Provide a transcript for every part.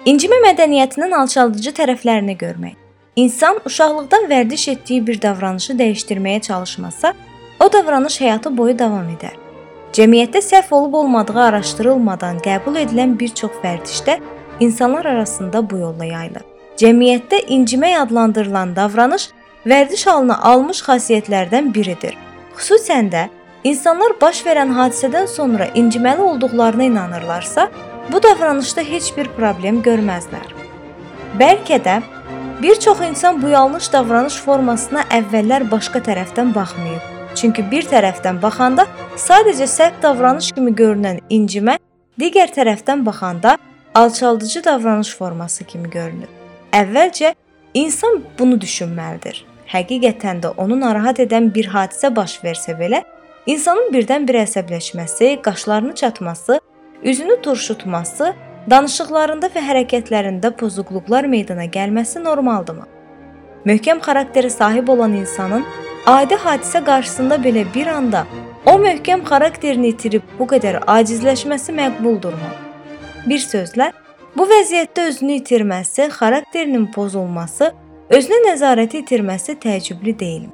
İncimə mədəniyyətinin alçaldıcı tərəflərini görmək. İnsan uşaqlıqdan vərdiş etdiyi bir davranışı dəyişdirməyə çalışmasa, o davranış həyatı boyu davam edər. Cəmiyyətdə səhv olub-olmadığı araşdırılmadan qəbul edilən bir çox vərdişdə insanlar arasında bu yolla yayılır. Cəmiyyətdə incimək adlandırılan davranış vərdiş halını almış xasiyyətlərdən biridir. Xüsusən də insanlar baş verən hadisədən sonra inciməli olduqlarına inanırlarsa, bu davranışda heç bir problem görməzlər. Bəlkə də bir çox insan bu yanlış davranış formasına əvvəllər başqa tərəfdən baxmayıb. Çünki bir tərəfdən baxanda sadəcə səhv davranış kimi görünən incimə, digər tərəfdən baxanda alçaldıcı davranış forması kimi görünür. Əvvəlcə insan bunu düşünməlidir. Həqiqətən də onu narahat edən bir hadisə baş versə belə, insanın birdən-birə əsəbləşməsi, qaşlarını çatması, üzünü turşutması, danışıqlarında və hərəkətlərində pozuqluqlar meydana gəlməsi normaldırmı? Möhkəm xarakteri sahib olan insanın adi hadisə qarşısında belə bir anda o möhkəm xarakterini itirib bu qədər acizləşməsi məqbuldurmu? Bir sözlə, bu vəziyyətdə özünü itirməsi, xarakterinin pozulması, özünə nəzarəti itirməsi təəccüblü deyil.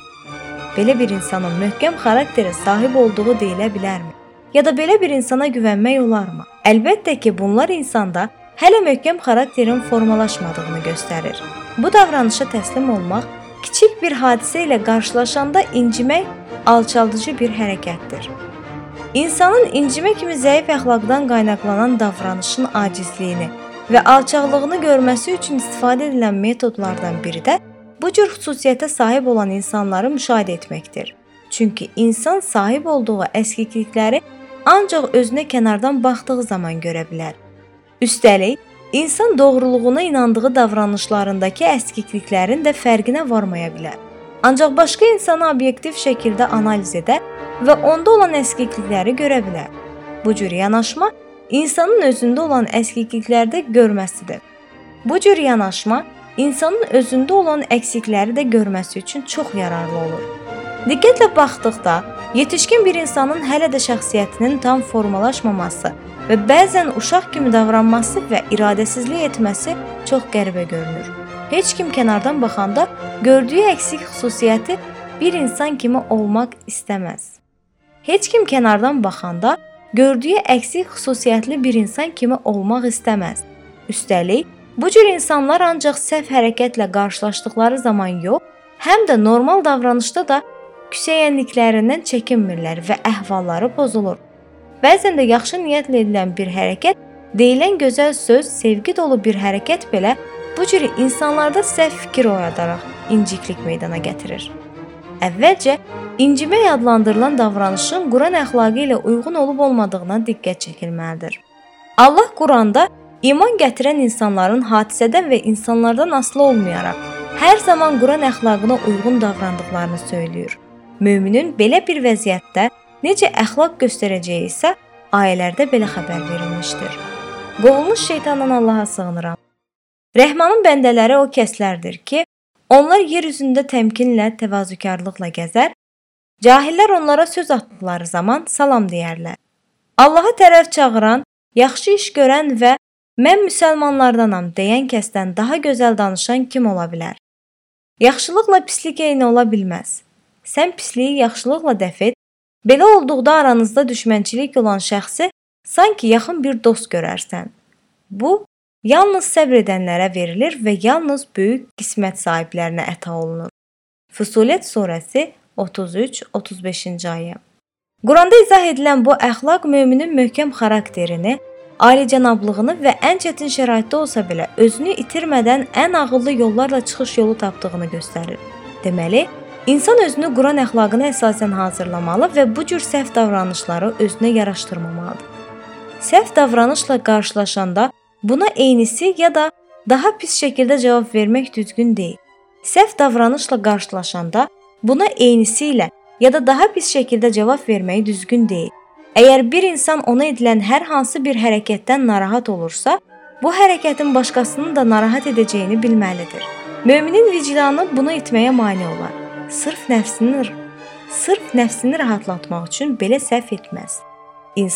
Belə bir insanın möhkəm xarakterə sahib olduğu deyilə bilərmi? Ya da belə bir insana güvənmək olarmı? Əlbəttə ki, bunlar insanda hələ möhkəm xarakterin formalaşmadığını göstərir. Bu davranışa təslim olmaq, kiçik bir hadisə ilə qarşılaşanda incimək alçaldıcı bir hərəkətdir. İnsanın incimə kimi zəif əxlaqdan qaynaqlanan davranışın acizliyini və alçaqlığını görməsi üçün istifadə edilən metodlardan biri də bu cür xüsusiyyətə sahib olan insanları müşahidə etməkdir. Çünki insan sahib olduğu əskiklikləri ancaq özünə kənardan baxdığı zaman görə bilər. Üstəlik, İnsan doğruluğuna inandığı davranışlarındakı əskikliklərin də fərqinə varmaya bilər. Ancaq başqa insanı obyektiv şəkildə analiz edə və onda olan əskiklikləri görə bilər. Bu cür yanaşma insanın özündə olan əskikliklərdə görməsidir. Bu cür yanaşma insanın özündə olan əksikləri də görməsi üçün çox yararlı olur. Diqqətlə baxdıqda, yetişkin bir insanın hələ də şəxsiyyətinin tam formalaşmaması və bəzən uşaq kimi davranması və iradəsizlik etməsi çox qəribə görünür. Heç kim kənardan baxanda gördüyü əksik xüsusiyyəti bir insan kimi olmaq istəməz. Heç kim kənardan baxanda gördüyü əksik xüsusiyyətli bir insan kimi olmaq istəməz. Üstəlik, bu cür insanlar ancaq səhv hərəkətlə qarşılaşdıqları zaman yox, həm də normal davranışda da küsəyənliklərindən çəkinmirlər və əhvalları pozulur. Bəzən də yaxşı niyyətlə edilən bir hərəkət, deyilən gözəl söz, sevgi dolu bir hərəkət belə bu cür insanlarda səhv fikir oyadaraq inciklik meydana gətirir. Əvvəlcə, incimək adlandırılan davranışın Quran əxlaqı ilə uyğun olub-olmadığına diqqət çəkilməlidir. Allah Quranda iman gətirən insanların hadisədən və insanlardan asılı olmayaraq hər zaman Quran əxlaqına uyğun davrandıqlarını söylüyor. Müminin belə bir vəziyyətdə necə əxlaq göstərəcəyi isə ayələrdə belə xəbər verilmişdir. Qovulmuş şeytandan Allaha sığınıram. Rəhmanın bəndələri o kəslərdir ki, onlar yer üzündə təmkinlə, təvazökarlıqla gəzər, cahillər onlara söz atdıqları zaman salam deyərlər. Allaha tərəf çağıran, yaxşı iş görən və mən müsəlmanlardanam deyən kəsdən daha gözəl danışan kim ola bilər? Yaxşılıqla pislik eyni ola bilməz. Sən pisliyi yaxşılıqla dəf et, belə olduqda aranızda düşmənçilik olan şəxsi sanki yaxın bir dost görərsən. Bu, yalnız səbr edənlərə verilir və yalnız böyük qismət sahiblərinə əta olunur. Fusilət surəsi 33-35-ci ayə. Quranda izah edilən bu əxlaq müminin möhkəm xarakterini, alicənablığını və ən çətin şəraitdə olsa belə özünü itirmədən ən ağıllı yollarla çıxış yolu tapdığını göstərir. Deməli, İnsan özünü Quran əxlaqına əsasən hazırlamalı və bu cür səhv davranışları özünə yaraşdırmamalıdır. Səhv davranışla qarşılaşanda buna eynisi ya da daha pis şəkildə cavab vermək düzgün deyil. Səhv davranışla qarşılaşanda buna eynisi ilə ya da daha pis şəkildə cavab vermək düzgün deyil. Əgər bir insan ona edilən hər hansı bir hərəkətdən narahat olursa, bu hərəkətin başqasını da narahat edəcəyini bilməlidir. Müminin vicdanı bunu etməyə mane olar. Sırf nəfsini rahatlatmaq üçün belə səhv etməz. İnsan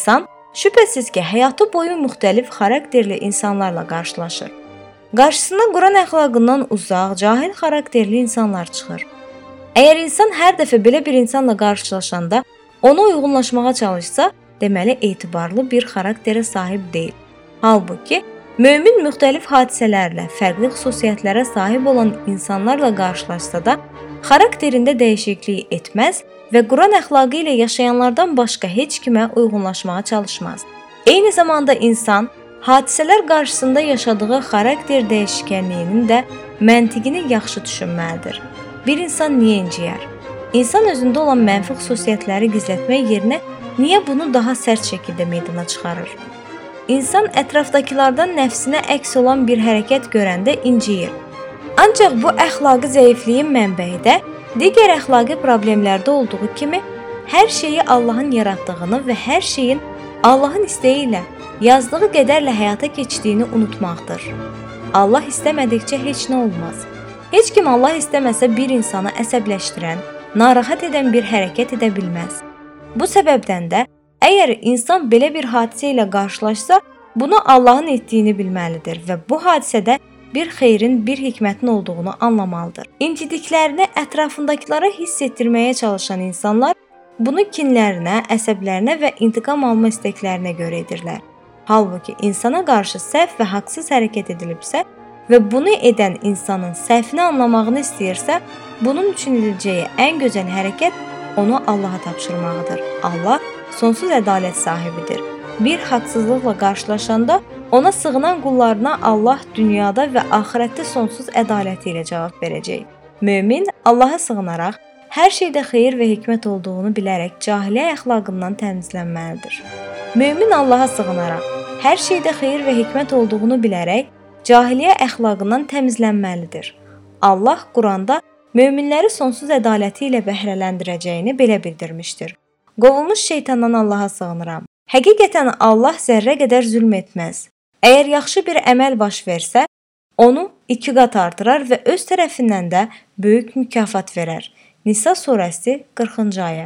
Şübhəsiz ki, həyatı boyu müxtəlif xarakterli insanlarla qarşılaşır. Qarşısına Quran əxlaqından uzaq, cahil xarakterli insanlar çıxır. Əgər insan hər dəfə belə bir insanla qarşılaşanda ona uyğunlaşmağa çalışsa, deməli etibarlı bir xarakterə sahib deyil. Halbuki, mömin müxtəlif hadisələrlə, fərqli xüsusiyyətlərə sahib olan insanlarla qarşılaşsa da, xarakterində dəyişiklik etməz və Quran əxlaqı ilə yaşayanlardan başqa heç kimə uyğunlaşmağa çalışmaz. Eyni zamanda insan, hadisələr qarşısında yaşadığı xarakter dəyişkənliyinin də məntiqini yaxşı düşünməlidir. Bir insan niyə inciyər? İnsan özündə olan mənfi xüsusiyyətləri gizlətmək yerinə niyə bunu daha sərt şəkildə meydana çıxarır? İnsan ətrafdakılardan nəfsinə əks olan bir hərəkət görəndə inciyir. Ancaq bu əxlaqi zəifliyin mənbəyi də digər əxlaqi problemlərdə olduğu kimi hər şeyi Allahın yaratdığını və hər şeyin Allahın istəyi ilə yazdığı qədərlə həyata keçdiyini unutmaqdır. Allah istəmədikcə heç nə olmaz. Heç kim Allah istəməsə bir insanı əsəbləşdirən, narahat edən bir hərəkət edə bilməz. Bu səbəbdən də əgər insan belə bir hadisə ilə qarşılaşsa, bunu Allahın etdiyini bilməlidir və bu hadisədə bir xeyrin, bir hikmətin olduğunu anlamalıdır. İncidiklərini ətrafındakılara hiss etdirməyə çalışan insanlar bunu kinlərinə, əsəblərinə və intiqam alma istəklərinə görə edirlər. Halbuki insana qarşı səhv və haqsız hərəkət edilibsə və bunu edən insanın səhvini anlamağını istəyirsə, bunun üçün ediləcəyi ən gözəl hərəkət onu Allaha tapşırmağıdır. Allah sonsuz ədalət sahibidir. Bir haqsızlıqla qarşılaşanda ona sığınan qullarına Allah dünyada və axirətdə sonsuz ədaləti ilə cavab verəcək. Mömin Allaha sığınaraq hər şeydə xeyir və hikmət olduğunu bilərək cahiliyyə əxlaqından təmizlənməlidir. Mömin Allaha sığınaraq hər şeydə xeyir və hikmət olduğunu bilərək cahiliyyə əxlaqından təmizlənməlidir. Allah Quranda möminləri sonsuz ədaləti ilə bəhrələndirəcəyini belə bildirmişdir. Qovulmuş şeytandan Allaha sığınıram. Həqiqətən Allah zərrə qədər zülm etməz. Əgər yaxşı bir əməl baş versə, onu 2 qat artırar və öz tərəfindən də böyük mükafat verər. Nisa surəsi 40-cı ayə.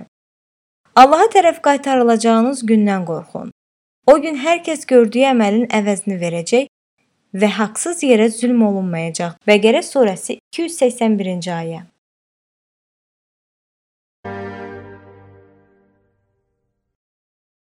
Allaha tərəf qaytarılacağınız gündən qorxun. O gün hər kəs gördüyü əməlin əvəzini verəcək və haqsız yerə zülm olunmayacaq. Bəqərə surəsi 281-ci ayə.